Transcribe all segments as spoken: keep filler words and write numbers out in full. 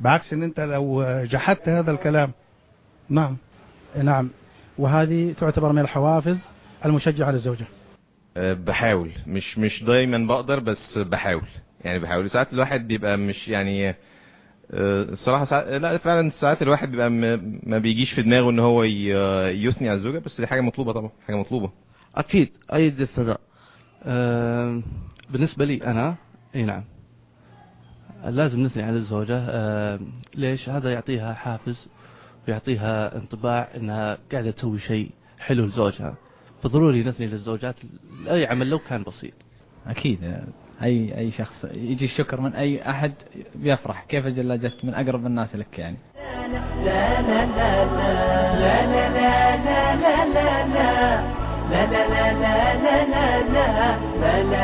بعكس ان انت لو جحدت هذا الكلام. نعم نعم. وهذه تعتبر من الحوافز المشجعة للزوجة. بحاول، مش مش دايما بقدر، بس بحاول يعني بحاول. ساعات الواحد بيبقى مش يعني الصراحة ساعات لا فعلا ساعات الواحد بيبقى ما بيجيش في دماغه ان هو يثني على الزوجة، بس دي حاجة مطلوبة طبعا، حاجة مطلوبة. اكيد ايد الثناء. أه بالنسبة لي انا اي نعم لازم نثني على الزوجة. أه ليش؟ هذا يعطيها حافز ويعطيها انطباع انها قاعدة تسوي شيء حلو لزوجها. فضروري نثني للزوجات اي عمل لو كان بسيط. اكيد اي اي شخص يجي الشكر من اي احد بيفرح، كيف اجل جت من اقرب الناس لك يعني. لا لا لا لا لا لا لا لا لا لا لا لا لا لا لا لا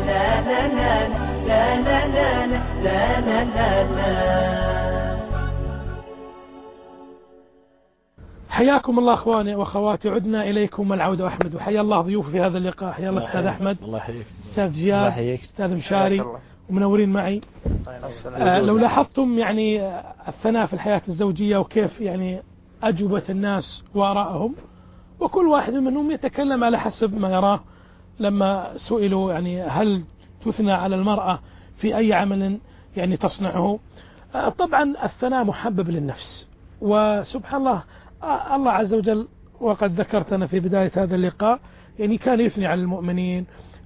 لا لا لا. حياكم الله اخواني واخواتي، عدنا اليكم العودة احمد، وحيا الله ضيوف في هذا اللقاء. حيا الله استاذ احمد، الله يحييك، استاذ زياد، استاذ مشاري، ومنورين معي. آه لو لاحظتم يعني الثناء في الحياة الزوجية وكيف يعني أجوبة الناس وآرائهم، وكل واحد منهم يتكلم على حسب ما يراه. لما سئلوا يعني هل تثنى على المرأة في أي عمل يعني تصنعه، آه طبعا الثناء محبب للنفس، وسبحان الله آه الله عز وجل وقد ذكرتنا في بداية هذا اللقاء يعني كان يثني على المؤمنين،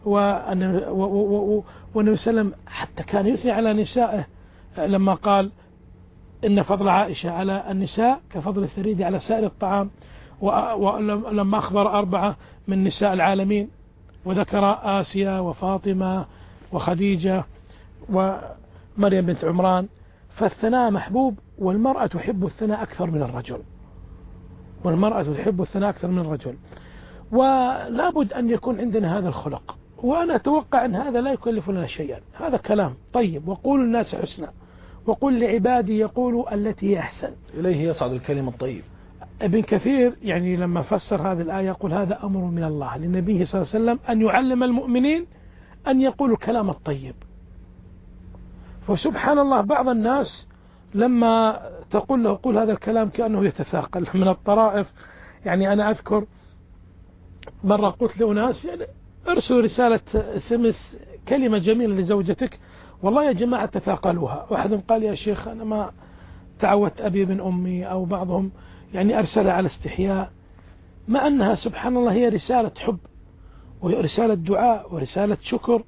والنبي وسلم حتى كان يثني على نسائه لما قال إن فضل عائشة على النساء كفضل الثريد على سائر الطعام، ولما أخبر أربعة من نساء العالمين وذكر آسيا وفاطمة وخديجة ومريم بنت عمران. فالثناء محبوب، والمرأة تحب الثناء أكثر من الرجل، والمرأة تحب الثناء أكثر من الرجل، ولا بد أن يكون عندنا هذا الخلق. وأنا أتوقع أن هذا لا يكلف لنا شيئا، هذا كلام طيب. وقولوا الناس حسنا وقل لعبادي يقولوا التي هي أحسن إليه يصعد الكلم الطيب. ابن كثير يعني لما فسر هذه الآية يقول هذا أمر من الله للنبي صلى الله عليه وسلم أن يعلم المؤمنين أن يقولوا الكلام الطيب. فسبحان الله بعض الناس لما تقول له قول هذا الكلام كأنه يتثاقل من الطرائف. يعني أنا أذكر مرة قلت لأناس يعني ارسلوا رسالة سمس كلمة جميلة لزوجتك، والله يا جماعة تثاقلوها. واحد قال يا شيخ أنا ما تعودت أبي من أمي، أو بعضهم يعني أرسلها على استحياء، مع أنها سبحان الله هي رسالة حب ورسالة دعاء ورسالة شكر.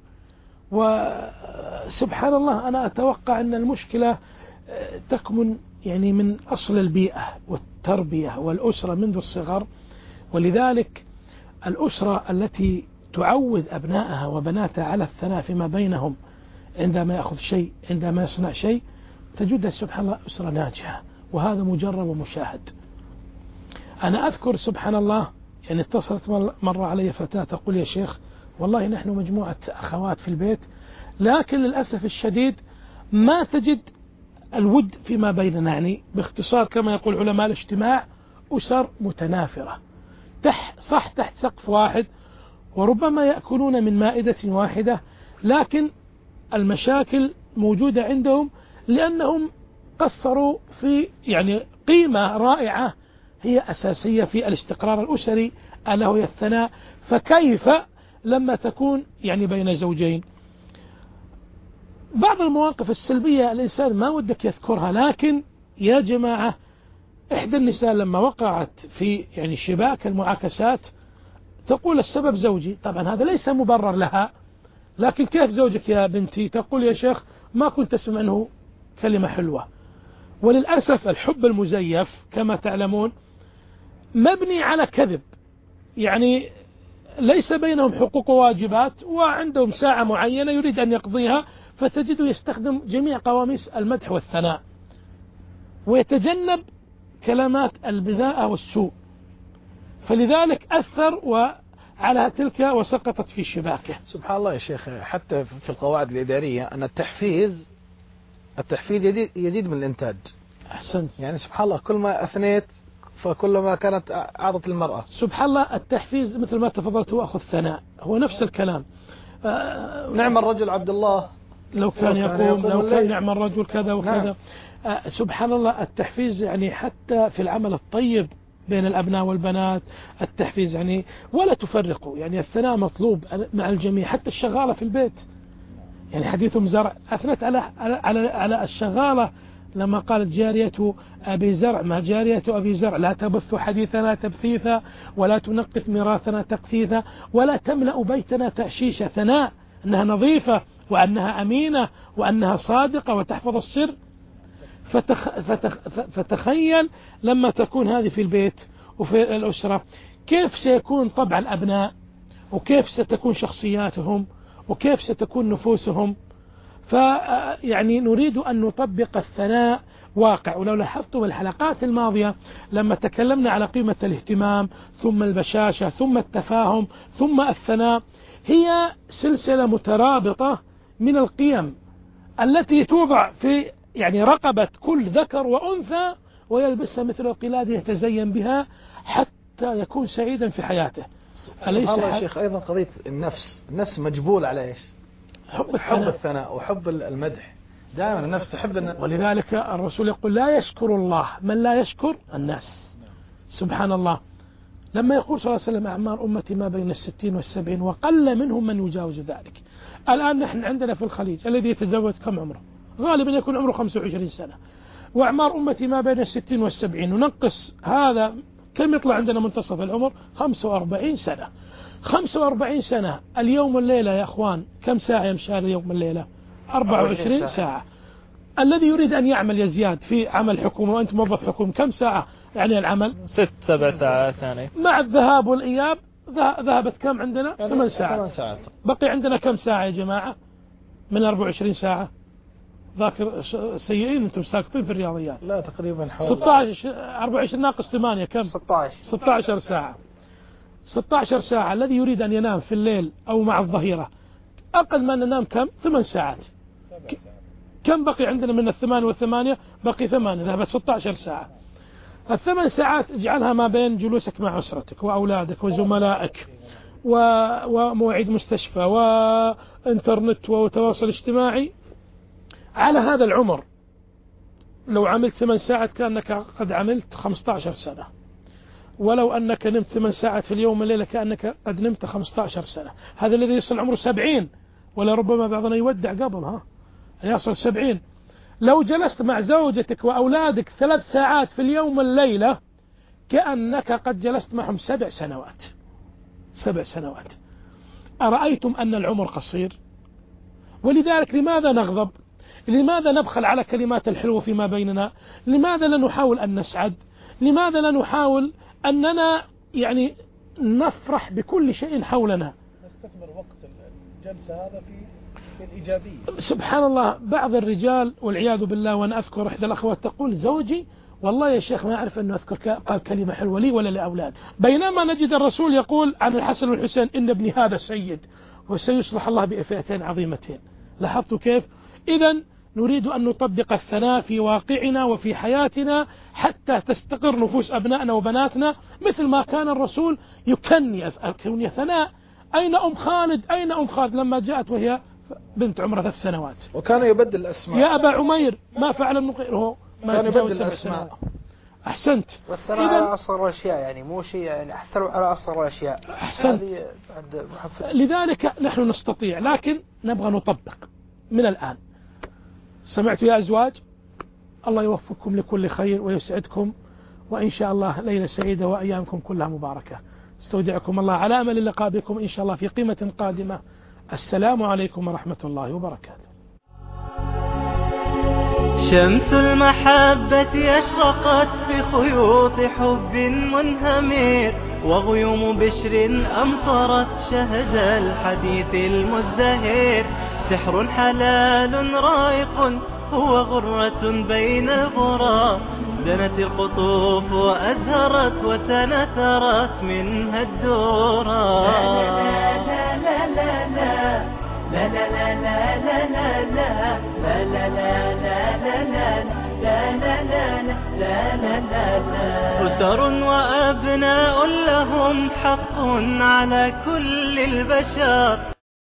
وسبحان الله أنا أتوقع أن المشكلة تكمن يعني من أصل البيئة والتربية والأسرة منذ الصغر. ولذلك الأسرة التي تعود أبنائها وبناتها على الثناء فيما بينهم عندما يأخذ شيء عندما يصنع شيء تجدها سبحان الله أسرة ناجحة، وهذا مجرب ومشاهد. أنا أذكر سبحان الله يعني اتصلت مرة علي فتاة تقول يا شيخ والله نحن مجموعة أخوات في البيت، لكن للأسف الشديد ما تجد الود فيما بيننا. يعني باختصار كما يقول علماء الاجتماع أسر متنافرة تح صح تحت سقف واحد، وربما يأكلون من مائدة واحدة، لكن المشاكل موجودة عندهم لأنهم قصروا في يعني قيمة رائعة هي أساسية في الاستقرار الأسري ألا هو الثناء. فكيف لما تكون يعني بين زوجين؟ بعض المواقف السلبية الإنسان ما ودك يذكرها، لكن يا جماعة إحدى النساء لما وقعت في يعني شباك المعاكسات تقول السبب زوجي. طبعا هذا ليس مبرر لها، لكن كيف زوجك يا بنتي؟ تقول يا شيخ ما كنت أسمع عنه كلمة حلوة. وللأسف الحب المزيف كما تعلمون مبني على كذب، يعني ليس بينهم حقوق وواجبات، وعندهم ساعة معينة يريد أن يقضيها، فتجده يستخدم جميع قواميس المدح والثناء ويتجنب كلمات البذاءة والسوء. فلذلك أثر وعلى تلك وسقطت في شباكه. سبحان الله يا شيخ، حتى في القواعد الإدارية أن التحفيز التحفيز يزيد, يزيد من الإنتاج. أحسنت. يعني سبحان الله كل ما أثنيت فكلما كانت أعطت المرأة. سبحان الله التحفيز مثل ما تفضلت وأخذ ثناء هو نفس الكلام. آه نعم الرجل عبد الله لو كان يقوم، لو كان نعم الرجل كذا وكذا. نعم. سبحان الله التحفيز يعني حتى في العمل الطيب بين الأبناء والبنات، التحفيز يعني ولا تفرقوا، يعني الثناء مطلوب مع الجميع، حتى الشغالة في البيت. يعني حديث أم زرع أثنت على على على الشغالة لما قالت جارية أبي زرع ما جارية أبي زرع لا تبث حديثنا تبثيثا ولا تنقث ميراثنا تقثيثا ولا تملأ بيتنا تأشيشا، ثناء أنها نظيفة وأنها أمينة وأنها صادقة وتحفظ السر. فتخ فتخ فتخيل لما تكون هذه في البيت وفي الأسرة كيف سيكون طبع الأبناء، وكيف ستكون شخصياتهم، وكيف ستكون نفوسهم. فيعني نريد أن نطبق الثناء واقع. ولو لاحظتم الحلقات الماضية لما تكلمنا على قيمة الاهتمام ثم البشاشة ثم التفاهم ثم الثناء، هي سلسلة مترابطة من القيم التي توضع في يعني رقبة كل ذكر وأنثى ويلبسها مثل القلادة يتزين بها حتى يكون سعيدا في حياته. سبحان الله يا شيخ. أيضا قضية النفس، النفس مجبول على إيش؟ حب, حب الثناء وحب المدح. دائما النفس تحب النفس. ولذلك الرسول يقول لا يشكر الله من لا يشكر الناس. سبحان الله. لما يقول صلى الله عليه وسلم أعمار أمتي ما بين الستين والسبعين وقل منهم من يجاوز ذلك. الآن نحن عندنا في الخليج الذي يتزوج كم عمره؟ غالبا يكون عمره خمسة وعشرين سنة. وأعمار أمتي ما بين الستين والسبعين وننقص هذا كم يطلع عندنا منتصف العمر؟ خمسة وأربعين سنة. خمسة وأربعين سنة. اليوم والليلة يا أخوان كم ساعة يمشي اليوم والليلة؟ أربعة وعشرين ساعة. ساعة. الذي يريد أن يعمل يزياد في عمل حكومة وأنت موظف حكومة كم ساعة يعني العمل؟ ست سبع ساعات ثاني مع الذهاب والإياب. ذهبت كم عندنا؟ يعني ثمان ساعات. ثمان ساعات. بقي عندنا كم ساعة يا جماعة من أربعة وعشرين ساعة؟ ذاكر سيئين أنتم ساقطين في الرياضيات. لا تقريبا حوالي ستة عشر. أربعة وعشرين ناقص ثمانية كم؟ ستة عشر. ستة عشر ساعة. ستة عشر ساعة. الذي يريد أن ينام في الليل أو مع الظهيرة أقل ما ننام كم؟ ثمان ساعات. كم بقي عندنا من الثمان والثمانية؟ بقي ثمانية. ذهبت ستة عشر ساعة. الثمان ساعات اجعلها ما بين جلوسك مع أسرتك وأولادك وزملائك ومواعيد مستشفى وإنترنت وتواصل اجتماعي. على هذا العمر لو عملت ثمان ساعات كأنك قد عملت خمسة عشر سنة، ولو أنك نمت ثمان ساعات في اليوم والليلة كأنك قد نمت خمسة عشر سنة. هذا الذي يصل عمره سبعين، ولا ربما بعضنا يودع قبل ها يصل سبعين. لو جلست مع زوجتك وأولادك ثلاث ساعات في اليوم والليلة كأنك قد جلست معهم سبع سنوات. سبع سنوات. أرأيتم أن العمر قصير؟ ولذلك لماذا نغضب؟ لماذا نبخل على كلمات الحلوة فيما بيننا؟ لماذا لا نحاول أن نسعد؟ لماذا لا نحاول أننا يعني نفرح بكل شيء حولنا؟ نستثمر وقت الجلسة هذا في في الإيجابية. سبحان الله. بعض الرجال والعياذ بالله، وأنا أذكر إحدى الأخوات تقول زوجي والله يا شيخ ما أعرف أنه أذكر قال كلمة حلوة لي ولا لأولاد، بينما نجد الرسول يقول عن الحسن والحسين إن ابني هذا سيد وسيصلح الله بفئتين عظيمتين. لاحظتوا كيف؟ إذن نريد أن نطبق الثناء في واقعنا وفي حياتنا حتى تستقر نفوس أبنائنا وبناتنا مثل ما كان الرسول يكني الكونية ثناء. أين أم خالد؟ أين أم خالد لما جاءت وهي بنت عمرها ثلاث سنوات؟ وكان يبدل الأسماء. يا أبا عمير ما فعل النقير؟ هو ما كان يبدل الأسماء. أحسنت. والثناء على أصغر الأشياء يعني مو شيء يعني حتى لو على أصغر الأشياء. أحسنت. لذلك نحن نستطيع، لكن نبغى نطبق من الآن. سمعتوا يا أزواج؟ الله يوفقكم لكل خير ويسعدكم، وإن شاء الله ليلة سعيدة وأيامكم كلها مباركة. استودعكم الله على أمل اللقاء بكم إن شاء الله في قيمة قادمة. السلام عليكم ورحمة الله وبركاته. شمس المحبة أشرقت بخيوط حب منهمر، وغيوم بشر أمطرت شهد الحديث المزدهر. سحر حلال رائق هو غرة بين الغرى، دنت القطوف وأزهرت وتنثرت منها الدورة. لا لا لا لا لا لا لا لا لا لا لا لا لا لا لا لا. أسر وأبناء لهم حق على كل البشر،